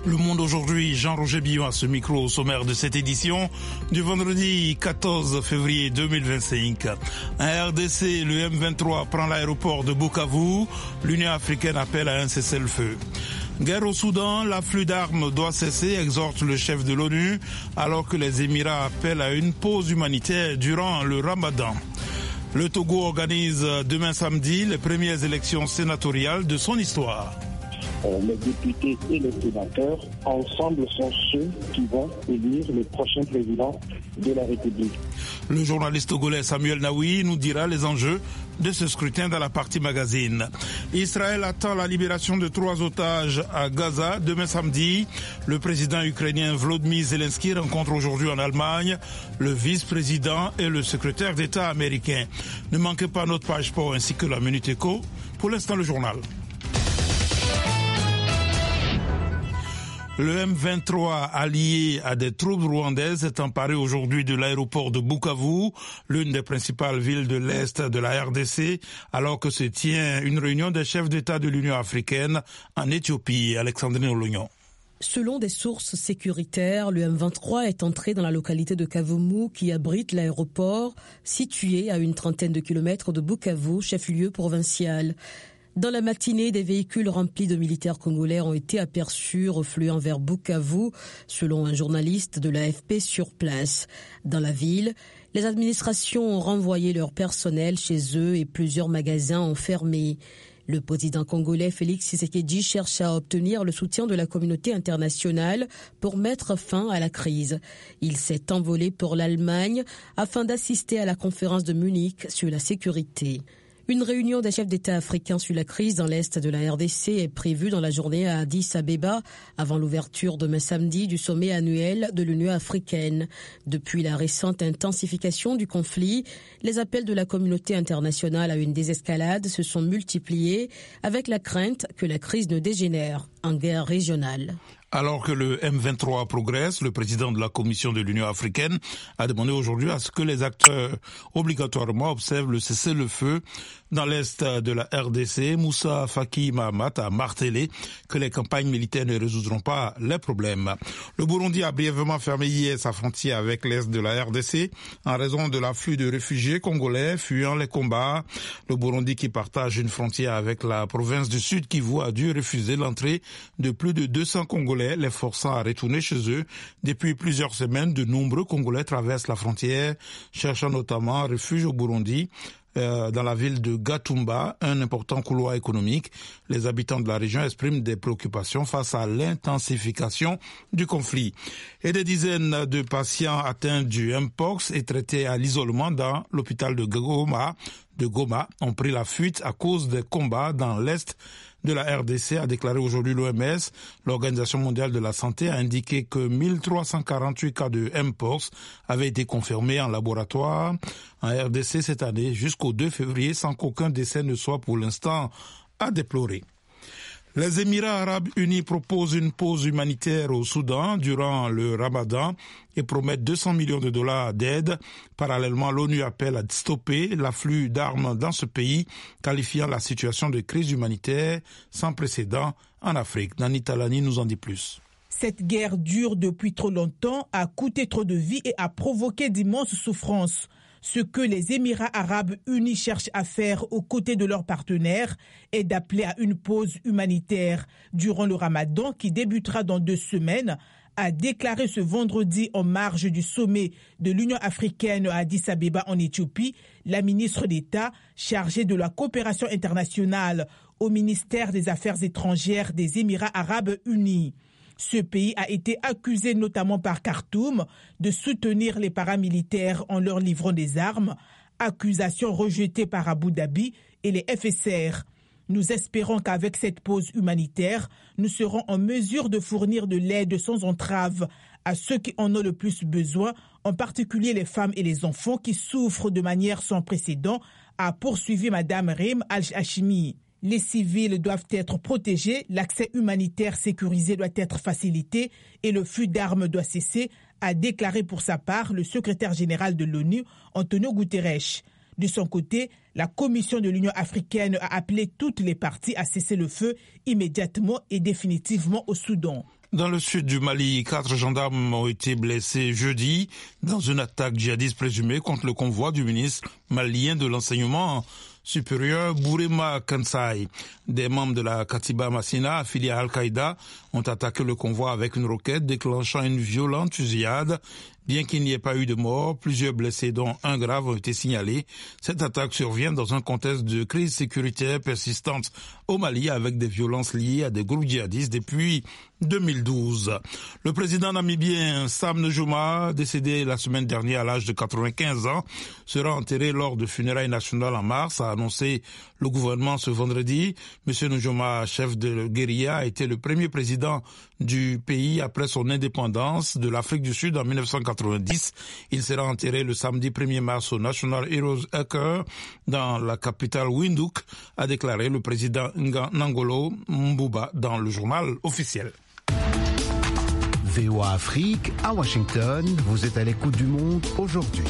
Le Monde aujourd'hui, Jean-Roger Billon à ce micro au sommaire de cette édition du vendredi 14 février 2025. En RDC, le M23 prend l'aéroport de Bukavu. L'Union africaine appelle à un cessez-le-feu. Guerre au Soudan, l'afflux d'armes doit cesser, exhorte le chef de l'ONU, alors que les Émirats appellent à une pause humanitaire durant le Ramadan. Le Togo organise demain samedi les premières élections sénatoriales de son histoire. Les députés et les sénateurs, ensemble, sont ceux qui vont élire le prochain président de la République. Le journaliste togolais Samuel Naoui nous dira les enjeux de ce scrutin dans la partie magazine. Israël attend la libération de 3 otages à Gaza demain samedi. Le président ukrainien Volodymyr Zelensky rencontre aujourd'hui en Allemagne le vice-président et le secrétaire d'État américain. Ne manquez pas notre page sport ainsi que la Minute Éco. Pour l'instant, le journal. Le M23, allié à des troupes rwandaises, est emparé aujourd'hui de l'aéroport de Bukavu, l'une des principales villes de l'Est de la RDC, alors que se tient une réunion des chefs d'État de l'Union africaine en Éthiopie. Alexandrine Olognon. Selon des sources sécuritaires, le M23 est entré dans la localité de Kavumu qui abrite l'aéroport, situé à une trentaine de kilomètres de Bukavu, chef-lieu provincial. Dans la matinée, des véhicules remplis de militaires congolais ont été aperçus refluant vers Bukavu, selon un journaliste de l'AFP sur place. Dans la ville, les administrations ont renvoyé leur personnel chez eux et plusieurs magasins ont fermé. Le président congolais Félix Tshisekedi cherche à obtenir le soutien de la communauté internationale pour mettre fin à la crise. Il s'est envolé pour l'Allemagne afin d'assister à la conférence de Munich sur la sécurité. Une réunion des chefs d'État africains sur la crise dans l'Est de la RDC est prévue dans la journée à Addis Abeba, avant l'ouverture demain samedi du sommet annuel de l'Union africaine. Depuis la récente intensification du conflit, les appels de la communauté internationale à une désescalade se sont multipliés, avec la crainte que la crise ne dégénère en guerre régionale. Alors que le M23 progresse, le président de la Commission de l'Union africaine a demandé aujourd'hui à ce que les acteurs obligatoirement observent le cessez-le-feu dans l'Est de la RDC. Moussa Faki Mahamat a martelé que les campagnes militaires ne résoudront pas les problèmes. Le Burundi a brièvement fermé hier sa frontière avec l'Est de la RDC en raison de l'afflux de réfugiés congolais fuyant les combats. Le Burundi, qui partage une frontière avec la province du Sud Kivu, a dû refuser l'entrée de plus de 200 Congolais, les forçant à retourner chez eux. Depuis plusieurs semaines, de nombreux Congolais traversent la frontière, cherchant notamment un refuge au Burundi. Dans la ville de Gatumba, un important couloir économique. Les habitants de la région expriment des préoccupations face à l'intensification du conflit. Et des dizaines de patients atteints du Mpox et traités à l'isolement dans l'hôpital de Goma ont pris la fuite à cause des combats dans l'Est de la RDC, a déclaré aujourd'hui l'OMS. L'Organisation mondiale de la santé a indiqué que 1348 cas de Mpox avaient été confirmés en laboratoire en RDC cette année jusqu'au 2 février sans qu'aucun décès ne soit pour l'instant à déplorer. Les Émirats arabes unis proposent une pause humanitaire au Soudan durant le Ramadan et promettent 200 millions de dollars d'aide. Parallèlement, l'ONU appelle à stopper l'afflux d'armes dans ce pays, qualifiant la situation de crise humanitaire sans précédent en Afrique. Nani Talani nous en dit plus. Cette guerre dure depuis trop longtemps, a coûté trop de vies et a provoqué d'immenses souffrances. Ce que les Émirats arabes unis cherchent à faire aux côtés de leurs partenaires est d'appeler à une pause humanitaire durant le Ramadan qui débutera dans 2 semaines, a déclaré ce vendredi en marge du sommet de l'Union africaine à Addis Abeba en Éthiopie la ministre d'État chargée de la coopération internationale au ministère des Affaires étrangères des Émirats arabes unis. Ce pays a été accusé notamment par Khartoum de soutenir les paramilitaires en leur livrant des armes, accusation rejetée par Abu Dhabi et les FSR. Nous espérons qu'avec cette pause humanitaire, nous serons en mesure de fournir de l'aide sans entrave à ceux qui en ont le plus besoin, en particulier les femmes et les enfants qui souffrent de manière sans précédent, a poursuivi Mme Rim Al-Hashimi. Les civils doivent être protégés, l'accès humanitaire sécurisé doit être facilité et le flux d'armes doit cesser, a déclaré pour sa part le secrétaire général de l'ONU, Antonio Guterres. De son côté, la Commission de l'Union africaine a appelé toutes les parties à cesser le feu immédiatement et définitivement au Soudan. Dans le sud du Mali, 4 gendarmes ont été blessés jeudi dans une attaque djihadiste présumée contre le convoi du ministre malien de l'enseignement supérieur Bourema Kansai. Des membres de la Katiba Massina, affiliés à Al-Qaïda, ont attaqué le convoi avec une roquette, déclenchant une violente fusillade. Bien qu'il n'y ait pas eu de morts, plusieurs blessés, dont un grave, ont été signalés. Cette attaque survient dans un contexte de crise sécuritaire persistante au Mali, avec des violences liées à des groupes djihadistes depuis 2012. Le président namibien Sam Nujoma, décédé la semaine dernière à l'âge de 95 ans, sera enterré lors de funérailles nationales en mars, a annoncé le gouvernement ce vendredi. Monsieur Nujoma, chef de guérilla, a été le premier président du pays après son indépendance de l'Afrique du Sud en 1990. Il sera enterré le samedi 1er mars au National Heroes Acre dans la capitale Windhoek, a déclaré le président Ngolo Mbouba dans le journal officiel. VOA Afrique, à Washington, vous êtes à l'écoute du monde aujourd'hui.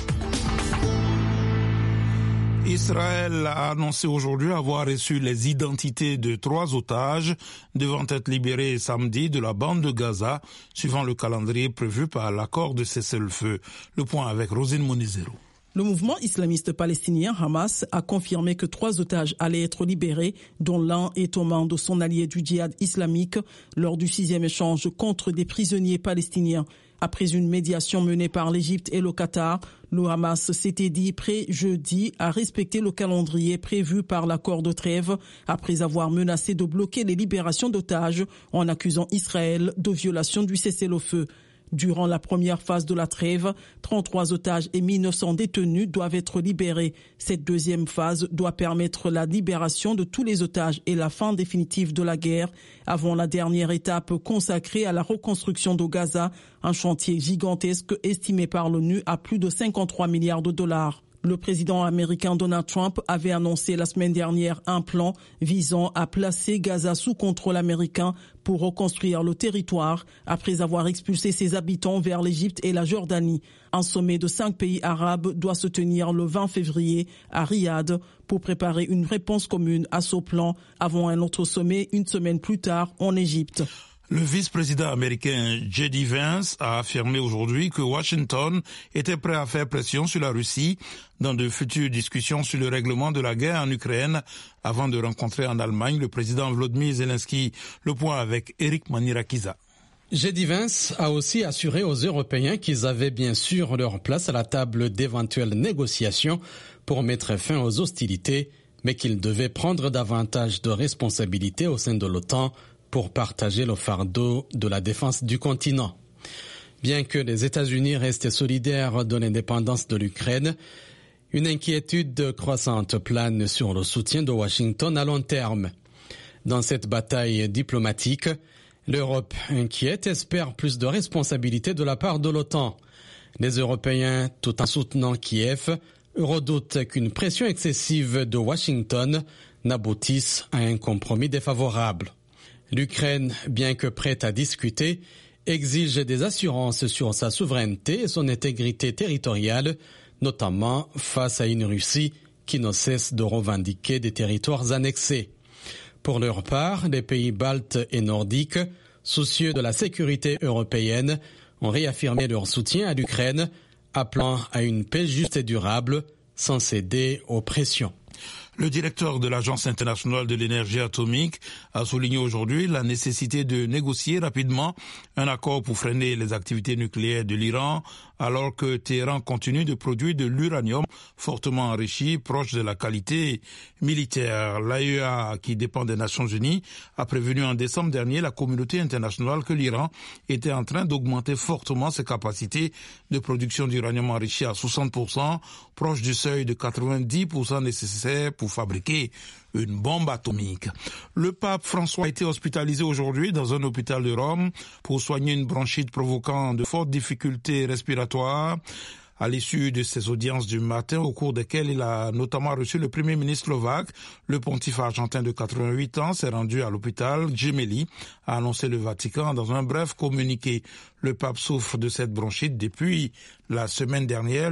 Israël a annoncé aujourd'hui avoir reçu les identités de 3 otages devant être libérés samedi de la bande de Gaza, suivant le calendrier prévu par l'accord de cessez-le-feu. Le point avec Rosine Monizero. Le mouvement islamiste palestinien Hamas a confirmé que 3 otages allaient être libérés, dont l'un est aux mains de son allié du djihad islamique lors du 6e échange contre des prisonniers palestiniens. Après une médiation menée par l'Égypte et le Qatar, le Hamas s'était dit prêt jeudi à respecter le calendrier prévu par l'accord de trêve après avoir menacé de bloquer les libérations d'otages en accusant Israël de violation du cessez-le-feu. Durant la première phase de la trêve, 33 otages et 1900 détenus doivent être libérés. Cette deuxième phase doit permettre la libération de tous les otages et la fin définitive de la guerre, avant la dernière étape consacrée à la reconstruction de Gaza, un chantier gigantesque estimé par l'ONU à plus de 53 milliards de dollars. Le président américain Donald Trump avait annoncé la semaine dernière un plan visant à placer Gaza sous contrôle américain pour reconstruire le territoire après avoir expulsé ses habitants vers l'Égypte et la Jordanie. Un sommet de 5 pays arabes doit se tenir le 20 février à Riyad pour préparer une réponse commune à ce plan avant un autre sommet une semaine plus tard en Égypte. Le vice-président américain J.D. Vance a affirmé aujourd'hui que Washington était prêt à faire pression sur la Russie dans de futures discussions sur le règlement de la guerre en Ukraine avant de rencontrer en Allemagne le président Volodymyr Zelensky. Le point avec Eric Manirakiza. J.D. Vance a aussi assuré aux Européens qu'ils avaient bien sûr leur place à la table d'éventuelles négociations pour mettre fin aux hostilités, mais qu'ils devaient prendre davantage de responsabilités au sein de l'OTAN pour partager le fardeau de la défense du continent. Bien que les États-Unis restent solidaires de l'indépendance de l'Ukraine, une inquiétude croissante plane sur le soutien de Washington à long terme. Dans cette bataille diplomatique, l'Europe inquiète espère plus de responsabilités de la part de l'OTAN. Les Européens, tout en soutenant Kiev, redoutent qu'une pression excessive de Washington n'aboutisse à un compromis défavorable. L'Ukraine, bien que prête à discuter, exige des assurances sur sa souveraineté et son intégrité territoriale, notamment face à une Russie qui ne cesse de revendiquer des territoires annexés. Pour leur part, les pays baltes et nordiques, soucieux de la sécurité européenne, ont réaffirmé leur soutien à l'Ukraine, appelant à une paix juste et durable, sans céder aux pressions. Le directeur de l'Agence internationale de l'énergie atomique a souligné aujourd'hui la nécessité de négocier rapidement un accord pour freiner les activités nucléaires de l'Iran, alors que Téhéran continue de produire de l'uranium fortement enrichi, proche de la qualité militaire. L'AEA, qui dépend des Nations Unies, a prévenu en décembre dernier la communauté internationale que l'Iran était en train d'augmenter fortement ses capacités de production d'uranium enrichi à 60%, proche du seuil de 90% nécessaire pour fabriquer une bombe atomique. Le pape François a été hospitalisé aujourd'hui dans un hôpital de Rome pour soigner une bronchite provoquant de fortes difficultés respiratoires. À l'issue de ses audiences du matin, au cours desquelles il a notamment reçu le premier ministre slovaque, le pontife argentin de 88 ans s'est rendu à l'hôpital Gemelli, a annoncé le Vatican dans un bref communiqué. Le pape souffre de cette bronchite depuis la semaine dernière.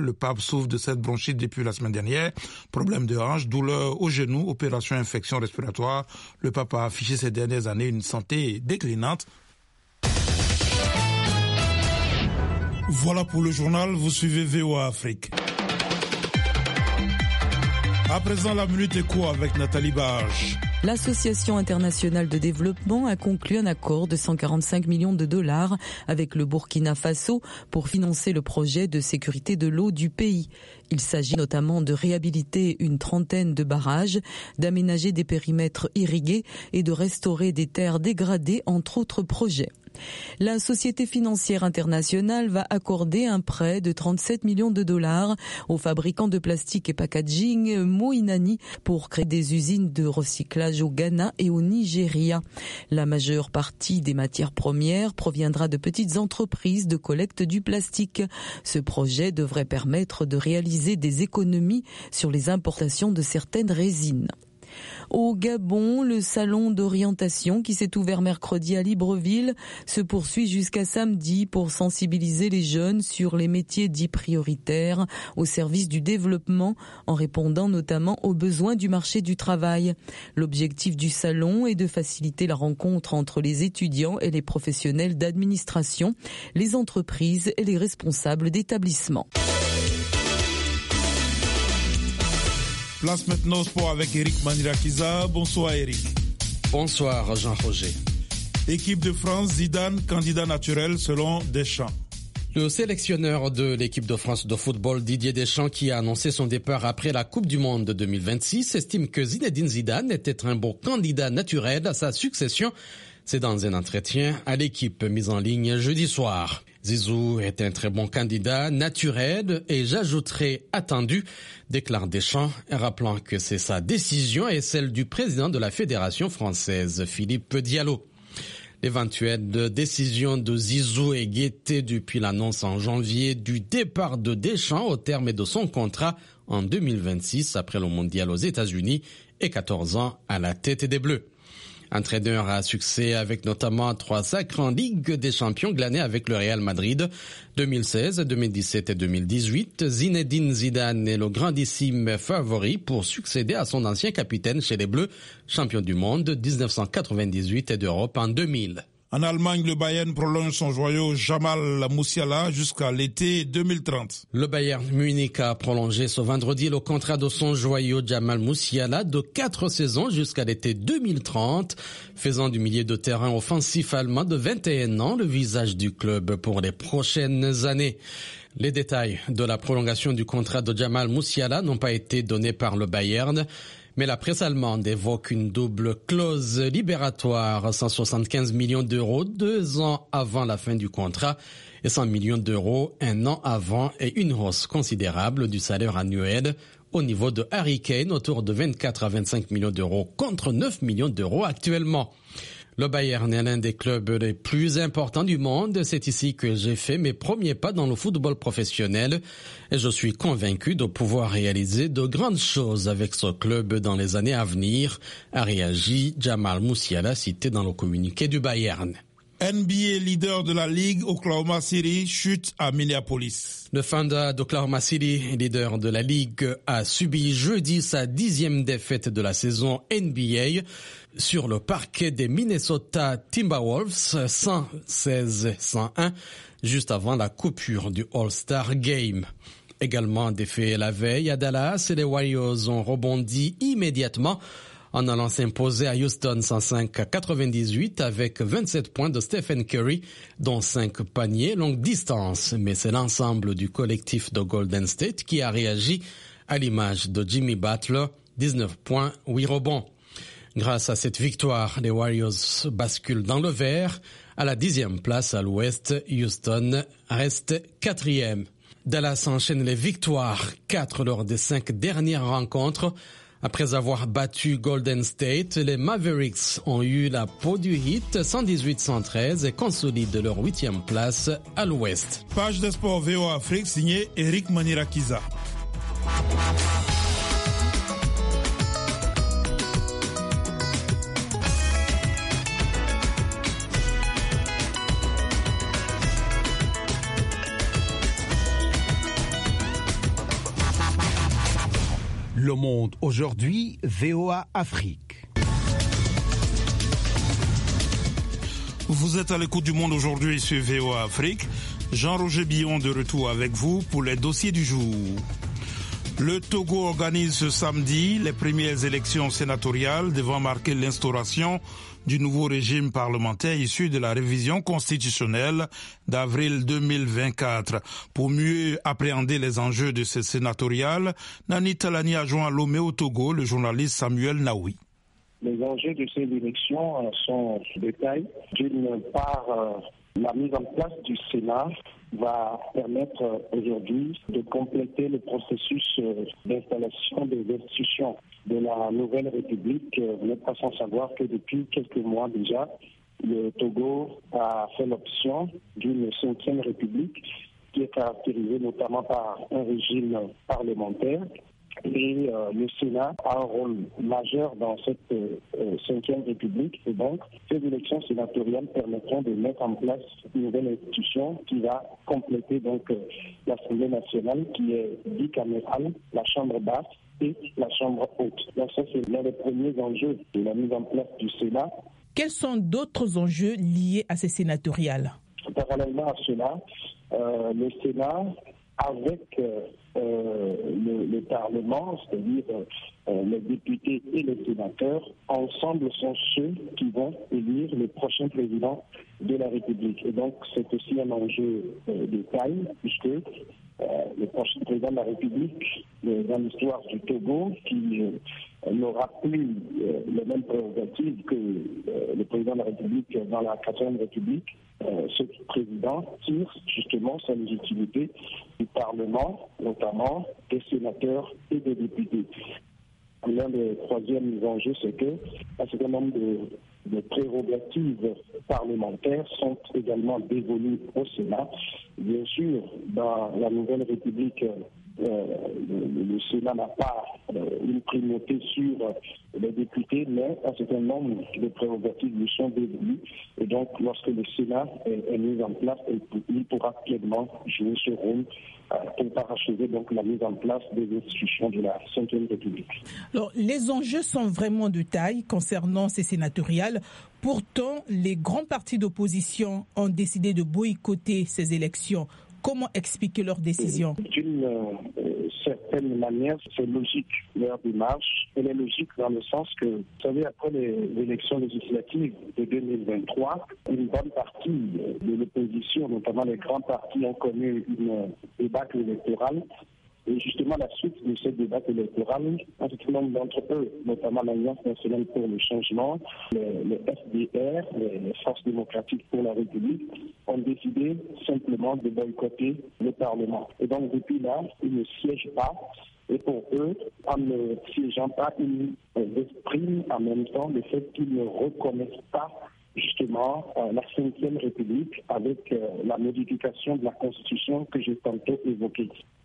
Problème de hanche, douleur au genou, opération infection respiratoire. Le pape a affiché ces dernières années une santé déclinante. Voilà pour le journal, vous suivez VOA Afrique. À présent, la Minute Éco avec Nathalie Barge. L'Association internationale de développement a conclu un accord de 145 millions de dollars avec le Burkina Faso pour financer le projet de sécurité de l'eau du pays. Il s'agit notamment de réhabiliter une trentaine de barrages, d'aménager des périmètres irrigués et de restaurer des terres dégradées, entre autres projets. La Société financière internationale va accorder un prêt de 37 millions de dollars au fabricant de plastique et packaging Moinani pour créer des usines de recyclage au Ghana et au Nigeria. La majeure partie des matières premières proviendra de petites entreprises de collecte du plastique. Ce projet devrait permettre de réaliser des économies sur les importations de certaines résines. Au Gabon, le salon d'orientation qui s'est ouvert mercredi à Libreville se poursuit jusqu'à samedi pour sensibiliser les jeunes sur les métiers dits prioritaires au service du développement en répondant notamment aux besoins du marché du travail. L'objectif du salon est de faciliter la rencontre entre les étudiants et les professionnels d'administration, les entreprises et les responsables d'établissements. Place maintenant au sport avec Eric Manirakiza. Bonsoir Eric. Bonsoir Jean-Roger. Équipe de France, Zidane, candidat naturel selon Deschamps. Le sélectionneur de l'équipe de France de football, Didier Deschamps, qui a annoncé son départ après la Coupe du Monde 2026, estime que Zinedine Zidane était un bon candidat naturel à sa succession. C'est dans un entretien à l'équipe mise en ligne jeudi soir. Zizou est un très bon candidat naturel et j'ajouterai attendu, déclare Deschamps, rappelant que c'est sa décision et celle du président de la Fédération française, Philippe Diallo. L'éventuelle décision de Zizou est guettée depuis l'annonce en janvier du départ de Deschamps au terme de son contrat en 2026 après le mondial aux États-Unis et 14 ans à la tête des Bleus. Entraîneur à succès avec notamment 3 sacres en Ligue des Champions glanés avec le Real Madrid 2016, 2017 et 2018, Zinedine Zidane est le grandissime favori pour succéder à son ancien capitaine chez les Bleus, champion du monde 1998 et d'Europe en 2000. En Allemagne, le Bayern prolonge son joyau Jamal Musiala jusqu'à l'été 2030. Le Bayern Munich a prolongé ce vendredi le contrat de son joyau Jamal Musiala de 4 saisons jusqu'à l'été 2030, faisant du milieu de terrain offensif allemand de 21 ans le visage du club pour les prochaines années. Les détails de la prolongation du contrat de Jamal Musiala n'ont pas été donnés par le Bayern, mais la presse allemande évoque une double clause libératoire, 175 millions d'euros 2 ans avant la fin du contrat et 100 millions d'euros 1 an avant et une hausse considérable du salaire annuel au niveau de Harry Kane autour de 24 à 25 millions d'euros contre 9 millions d'euros actuellement. Le Bayern est l'un des clubs les plus importants du monde. C'est ici que j'ai fait mes premiers pas dans le football professionnel et je suis convaincu de pouvoir réaliser de grandes choses avec ce club dans les années à venir, a réagi Jamal Musiala, cité dans le communiqué du Bayern. NBA leader de la Ligue, Oklahoma City, chute à Minneapolis. Le Thunder d'Oklahoma City, leader de la Ligue, a subi jeudi sa 10e défaite de la saison NBA sur le parquet des Minnesota Timberwolves, 116-101, juste avant la coupure du All-Star Game. Également défait la veille à Dallas, les Warriors ont rebondi immédiatement en allant s'imposer à Houston 105-98 avec 27 points de Stephen Curry, dont 5 paniers longue distance. Mais c'est l'ensemble du collectif de Golden State qui a réagi à l'image de Jimmy Butler, 19 points, 8 rebonds. Grâce à cette victoire, les Warriors basculent dans le vert. À la 10e place à l'ouest, Houston reste 4e. Dallas enchaîne les victoires, 4 lors des 5 dernières rencontres. Après avoir battu Golden State, les Mavericks ont eu la peau du Heat 118-113 et consolident leur 8e place à l'ouest. Page de sport VOA Afrique signée Eric Manirakiza. Le Monde aujourd'hui, VOA Afrique. Vous êtes à l'écoute du Monde aujourd'hui sur VOA Afrique. Jean-Roger Billon de retour avec vous pour les dossiers du jour. Le Togo organise ce samedi les premières élections sénatoriales devant marquer l'instauration du nouveau régime parlementaire issu de la révision constitutionnelle d'avril 2024. Pour mieux appréhender les enjeux de ces sénatoriales, Nani Talani a joint à Lomé au Togo le journaliste Samuel Naoui. Les enjeux de ces élections sont de taille. D'une part, la mise en place du Sénat va permettre aujourd'hui de compléter le processus d'installation des institutions de la nouvelle République. Vous n'êtes pas sans savoir que depuis quelques mois déjà, le Togo a fait l'option d'une 5e République qui est caractérisée notamment par un régime parlementaire. Et le Sénat a un rôle majeur dans cette 5e République. Et donc, ces élections sénatoriales permettront de mettre en place une nouvelle institution qui va compléter donc l'Assemblée nationale qui est bicamérale, la Chambre basse et la Chambre haute. Donc ça, c'est l'un des premiers enjeux de la mise en place du Sénat. Quels sont d'autres enjeux liés à ces sénatoriales? Parallèlement à cela, le Sénat, avec le Parlement, c'est-à-dire les députés et les sénateurs, ensemble sont ceux qui vont élire le prochain président de la République. Et donc, c'est aussi un enjeu de taille, puisque le prochain président de la République, dans l'histoire du Togo, qui n'aura plus les mêmes prérogatives que le président de la République dans la 4e République, ce président tire justement sa légitimité du Parlement, notamment des sénateurs et des députés. L'un des troisièmes enjeux, c'est qu'un certain nombre de prérogatives parlementaires sont également dévolues au Sénat. Bien sûr, dans la nouvelle République, le Sénat n'a pas une primauté sur les députés, mais un certain nombre de prérogatives lui sont dévolues. Et donc, lorsque le Sénat est mis en place, il pourra pleinement jouer ce rôle pour parachever donc la mise en place des institutions de la 5e République. Alors, les enjeux sont vraiment de taille concernant ces sénatoriales. Pourtant, les grands partis d'opposition ont décidé de boycotter ces élections. Comment expliquer leur décision? D'une certaine manière, c'est logique, leur démarche. Elle est logique dans le sens que, vous savez, après les élections législatives de 2023, une bonne partie de l'opposition, notamment les grands partis, ont connu une débâcle électorale. Et justement, la suite de cette débat électoral, un certain nombre d'entre eux, notamment l'Alliance nationale pour le changement, les FDR, les Forces démocratiques pour la République, ont décidé simplement de boycotter le Parlement. Et donc, depuis là, ils ne siègent pas. Et pour eux, en ne siégeant pas, ils expriment en même temps le fait qu'ils ne reconnaissent pas justement la 5e République avec la modification de la Constitution que j'ai tantôt évoquée.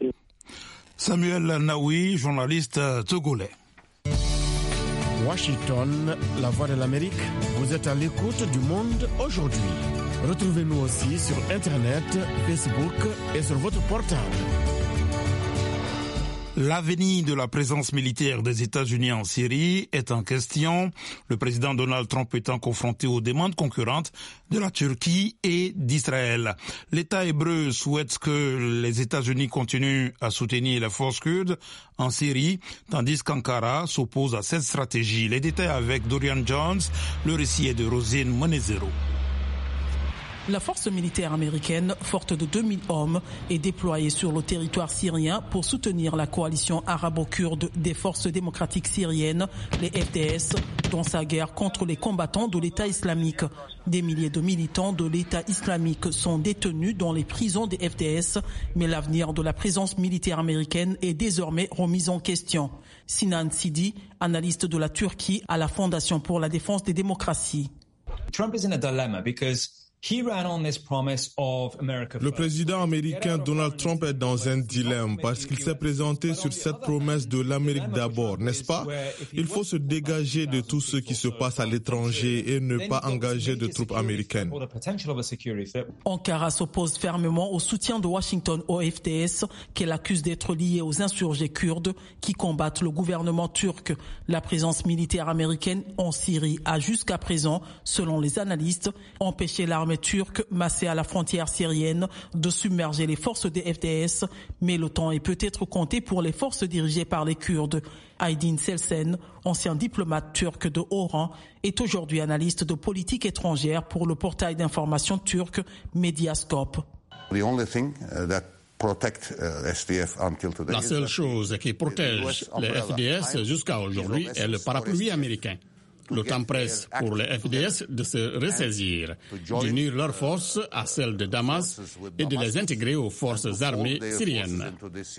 Samuel Naoui, journaliste togolais. Washington, la voix de l'Amérique, vous êtes à l'écoute du monde aujourd'hui. Retrouvez-nous aussi sur Internet, Facebook et sur votre portable. L'avenir de la présence militaire des États-Unis en Syrie est en question, le président Donald Trump étant confronté aux demandes concurrentes de la Turquie et d'Israël. L'État hébreu souhaite que les États-Unis continuent à soutenir les forces kurdes en Syrie, tandis qu'Ankara s'oppose à cette stratégie. Les détails avec Dorian Jones, le récit est de Rosine Monezero. La force militaire américaine, forte de 2000 hommes, est déployée sur le territoire syrien pour soutenir la coalition arabo-kurde des forces démocratiques syriennes, les FDS, dans sa guerre contre les combattants de l'État islamique. Des milliers de militants de l'État islamique sont détenus dans les prisons des FDS, mais l'avenir de la présence militaire américaine est désormais remis en question. Sinan Sidi, analyste de la Turquie à la Fondation pour la défense des démocraties. Trump is in a dilemma because le président américain Donald Trump est dans un dilemme parce qu'il s'est présenté sur cette promesse de l'Amérique d'abord, n'est-ce pas? Il faut se dégager de tout ce qui se passe à l'étranger et ne pas engager de troupes américaines. Ankara s'oppose fermement au soutien de Washington au FDS, qu'elle accuse d'être lié aux insurgés kurdes qui combattent le gouvernement turc. La présence militaire américaine en Syrie a jusqu'à présent, selon les analystes, empêché l'armée l'armée turque massée à la frontière syrienne de submerger les forces des FDS, mais le temps est peut-être compté pour les forces dirigées par les Kurdes. Aydin Selsen, ancien diplomate turc de haut rang, est aujourd'hui analyste de politique étrangère pour le portail d'information turc Mediascope. La seule chose qui protège les FDS jusqu'à aujourd'hui est le parapluie américain. Le temps presse pour les FDS de se ressaisir, d'unir leurs forces à celles de Damas et de les intégrer aux forces armées syriennes.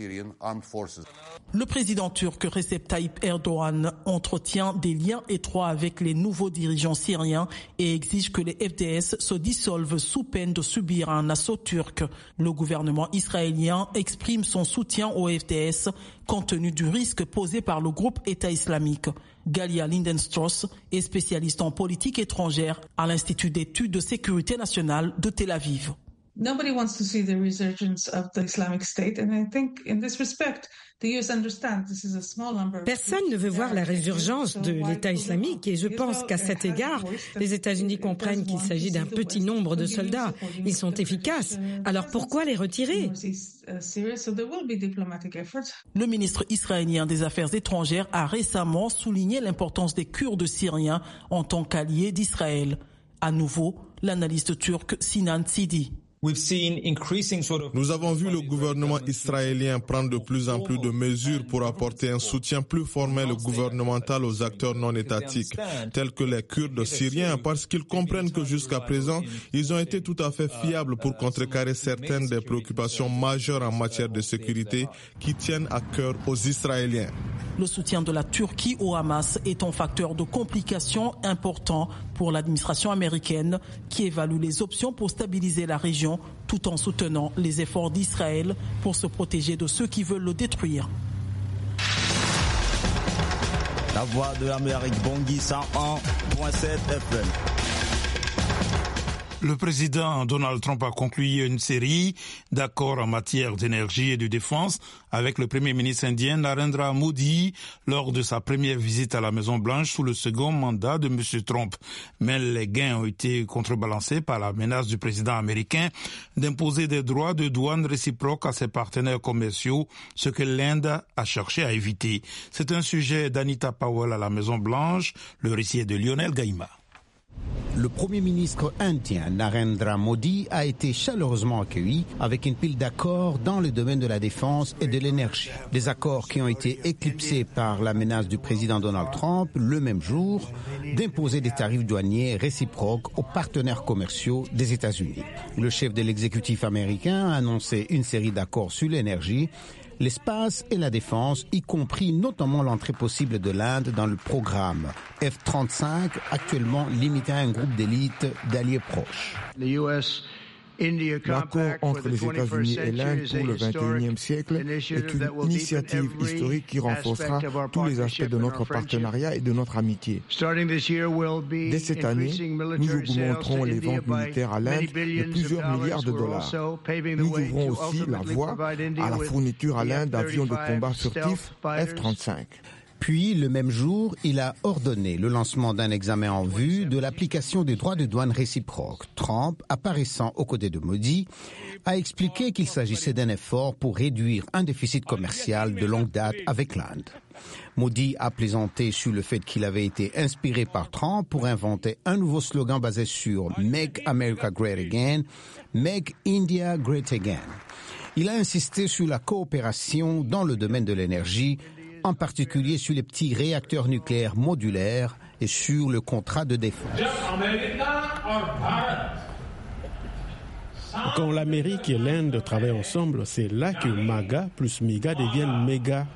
Le président turc Recep Tayyip Erdogan entretient des liens étroits avec les nouveaux dirigeants syriens et exige que les FDS se dissolvent sous peine de subir un assaut turc. Le gouvernement israélien exprime son soutien aux FDS compte tenu du risque posé par le groupe État islamique. Galia Lindenstrauss est spécialiste en politique étrangère à l'Institut d'études de sécurité nationale de Tel Aviv. Nobody wants to see the resurgence of the Islamic State, and I think in this respect, the US understands this is a small number. Personne ne veut voir la résurgence de l'État islamique et je pense qu'à cet égard, les États-Unis comprennent qu'il s'agit d'un petit nombre de soldats. Ils sont efficaces. Alors pourquoi les retirer? Le ministre israélien des Affaires étrangères a récemment souligné l'importance des Kurdes syriens en tant qu'alliés d'Israël. À nouveau, l'analyste turc Sinan Sidi. Nous avons vu le gouvernement israélien prendre de plus en plus de mesures pour apporter un soutien plus formel gouvernemental aux acteurs non étatiques, tels que les Kurdes syriens, parce qu'ils comprennent que jusqu'à présent, ils ont été tout à fait fiables pour contrecarrer certaines des préoccupations majeures en matière de sécurité qui tiennent à cœur aux Israéliens. Le soutien de la Turquie au Hamas est un facteur de complication important pour l'administration américaine qui évalue les options pour stabiliser la région tout en soutenant les efforts d'Israël pour se protéger de ceux qui veulent le détruire. La voix de l'Amérique, Bangui 101.7 FM. Le président Donald Trump a conclu une série d'accords en matière d'énergie et de défense avec le premier ministre indien Narendra Modi lors de sa première visite à la Maison-Blanche sous le second mandat de M. Trump. Mais les gains ont été contrebalancés par la menace du président américain d'imposer des droits de douane réciproques à ses partenaires commerciaux, ce que l'Inde a cherché à éviter. C'est un sujet d'Anita Powell à la Maison-Blanche. Le récit est de Lionel Gaïma. Le Premier ministre indien Narendra Modi a été chaleureusement accueilli avec une pile d'accords dans le domaine de la défense et de l'énergie. Des accords qui ont été éclipsés par la menace du président Donald Trump le même jour d'imposer des tarifs douaniers réciproques aux partenaires commerciaux des États-Unis. Le chef de l'exécutif américain a annoncé une série d'accords sur l'énergie, l'espace et la défense, y compris notamment l'entrée possible de l'Inde dans le programme F-35, actuellement limité à un groupe d'élite d'alliés proches. L'accord entre les États-Unis et l'Inde pour le XXIe siècle est une initiative historique qui renforcera tous les aspects de notre partenariat et de notre amitié. Dès cette année, nous augmenterons les ventes militaires à l'Inde de plusieurs milliards de dollars. Nous ouvrons aussi la voie à la fourniture à l'Inde d'avions de combat furtifs F-35. Puis, le même jour, il a ordonné le lancement d'un examen en vue de l'application des droits de douane réciproques. Trump, apparaissant aux côtés de Modi, a expliqué qu'il s'agissait d'un effort pour réduire un déficit commercial de longue date avec l'Inde. Modi a plaisanté sur le fait qu'il avait été inspiré par Trump pour inventer un nouveau slogan basé sur « Make America Great Again »,« Make India Great Again ». Il a insisté sur la coopération dans le domaine de l'énergie, en particulier sur les petits réacteurs nucléaires modulaires et sur le contrat de défense. Quand l'Amérique et l'Inde travaillent ensemble, c'est là que MAGA plus MEGA deviennent méga.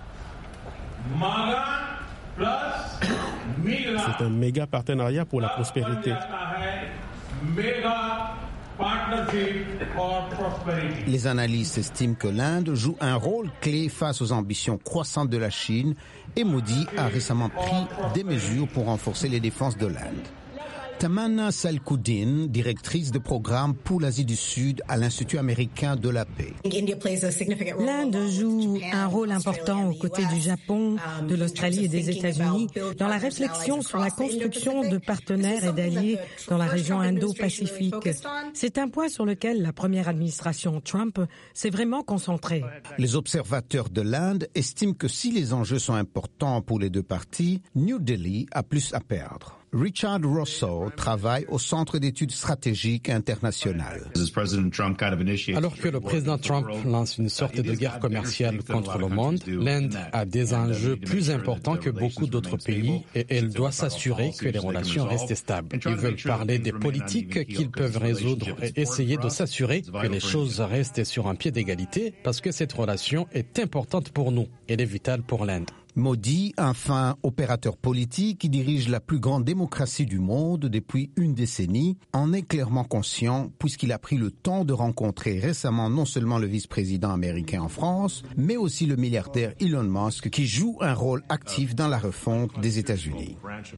C'est un méga partenariat pour la prospérité. Les analystes estiment que l'Inde joue un rôle clé face aux ambitions croissantes de la Chine et Modi a récemment pris des mesures pour renforcer les défenses de l'Inde. Tamana Salkoudine, directrice de programme pour l'Asie du Sud à l'Institut américain de la paix. L'Inde joue un rôle important aux côtés du Japon, de l'Australie et des États-Unis dans la réflexion sur la construction de partenaires et d'alliés dans la région Indo-Pacifique. C'est un point sur lequel la première administration Trump s'est vraiment concentrée. Les observateurs de l'Inde estiment que si les enjeux sont importants pour les deux parties, New Delhi a plus à perdre. Richard Rosso travaille au Centre d'études stratégiques internationales. Alors que le président Trump lance une sorte de guerre commerciale contre le monde, l'Inde a des enjeux plus importants que beaucoup d'autres pays et elle doit s'assurer que les relations restent stables. Ils veulent parler des politiques qu'ils peuvent résoudre et essayer de s'assurer que les choses restent sur un pied d'égalité parce que cette relation est importante pour nous. Elle est vitale pour l'Inde. Modi, enfin opérateur politique qui dirige la plus grande démocratie du monde depuis une décennie, en est clairement conscient puisqu'il a pris le temps de rencontrer récemment non seulement le vice-président américain en France, mais aussi le milliardaire Elon Musk qui joue un rôle actif dans la refonte des États-Unis.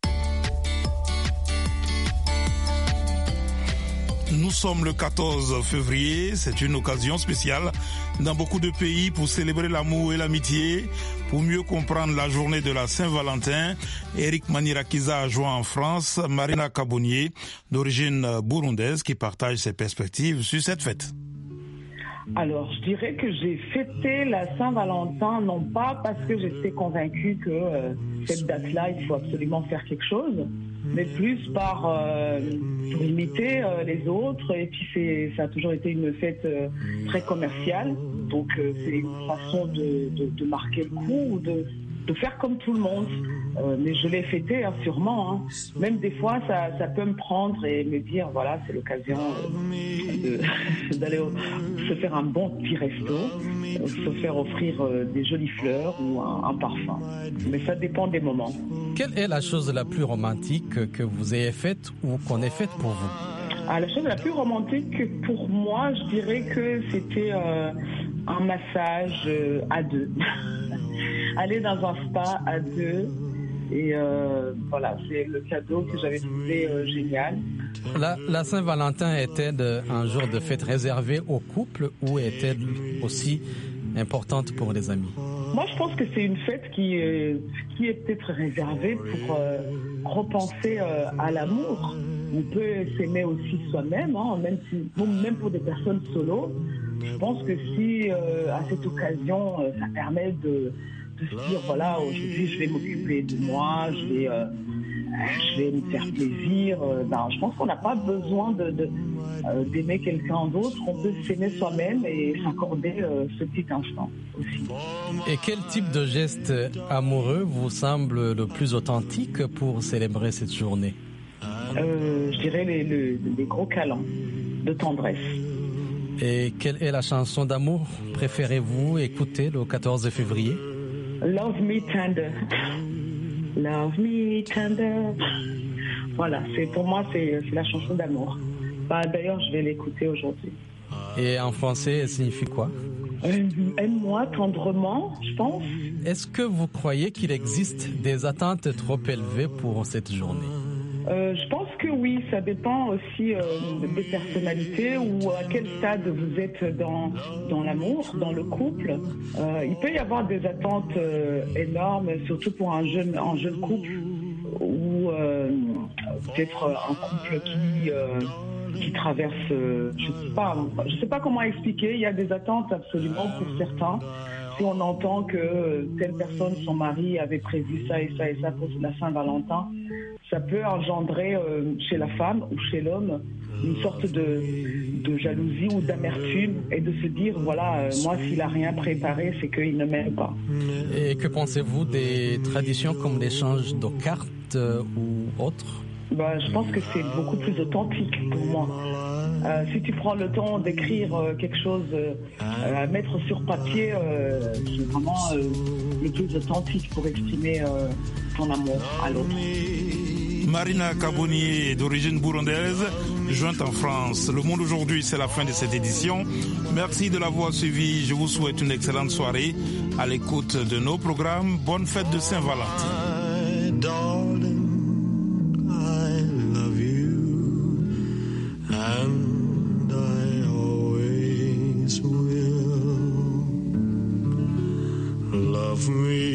Nous sommes le 14 février, c'est une occasion spéciale dans beaucoup de pays pour célébrer l'amour et l'amitié, pour mieux comprendre la journée de la Saint-Valentin. Eric Manirakiza a joint en France Marina Kabonier, d'origine burundaise, qui partage ses perspectives sur cette fête. Alors, je dirais que j'ai fêté la Saint-Valentin, non pas parce que j'étais convaincue que cette date-là, il faut absolument faire quelque chose, mais plus pour imiter les autres. Et puis, ça a toujours été une fête très commerciale. Donc, c'est une façon de marquer le coup ou de faire comme tout le monde. Mais je l'ai fêté, sûrement. Hein. Même des fois, ça peut me prendre et me dire, voilà, c'est l'occasion d'aller se faire un bon petit resto, se faire offrir des jolies fleurs ou un parfum. Mais ça dépend des moments. Quelle est la chose la plus romantique que vous ayez faite ou qu'on ait faite pour vous? La chose la plus romantique pour moi, je dirais que c'était un massage à deux. Aller dans un spa à deux. Et voilà, c'est le cadeau que j'avais trouvé génial. La Saint-Valentin est-elle un jour de fête réservé au couple ou est-elle aussi importante pour les amis? Moi, je pense que c'est une fête qui est peut-être réservée pour repenser à l'amour. On peut s'aimer aussi soi-même, hein, même pour des personnes solo. Je pense que si à cette occasion, ça permet de se dire, voilà, aujourd'hui je vais m'occuper de moi, je vais me faire plaisir. Je pense qu'on n'a pas besoin d'aimer quelqu'un d'autre. On peut s'aimer soi-même et s'accorder ce petit instant aussi. Et quel type de geste amoureux vous semble le plus authentique pour célébrer cette journée? Je dirais les gros câlins de tendresse. Et quelle est la chanson d'amour préférez-vous écouter le 14 février? Love Me Tender. Love Me Tender. Voilà, pour moi, c'est la chanson d'amour. D'ailleurs, je vais l'écouter aujourd'hui. Et en français, elle signifie quoi? Aime-moi tendrement, je pense. Est-ce que vous croyez qu'il existe des attentes trop élevées pour cette journée? Je pense que oui, ça dépend aussi des personnalités ou à quel stade vous êtes dans l'amour, dans le couple. Il peut y avoir des attentes énormes, surtout pour un jeune couple ou peut-être un couple qui traverse, je sais pas comment expliquer. Il y a des attentes absolument pour certains. Si on entend que telle personne, son mari avait prévu ça et ça et ça pour la Saint-Valentin, ça peut engendrer chez la femme ou chez l'homme une sorte de jalousie ou d'amertume et de se dire, voilà, moi, s'il n'a rien préparé, c'est qu'il ne m'aime pas. Et que pensez-vous des traditions comme l'échange de cartes ou autres? Je pense que c'est beaucoup plus authentique pour moi. Si tu prends le temps d'écrire quelque chose à mettre sur papier, c'est vraiment le plus authentique pour exprimer ton amour à l'autre. Marina Kabonier, d'origine burundaise, jointe en France. Le Monde aujourd'hui, c'est la fin de cette édition. Merci de l'avoir suivi. Je vous souhaite une excellente soirée à l'écoute de nos programmes. Bonne fête de Saint-Valentin.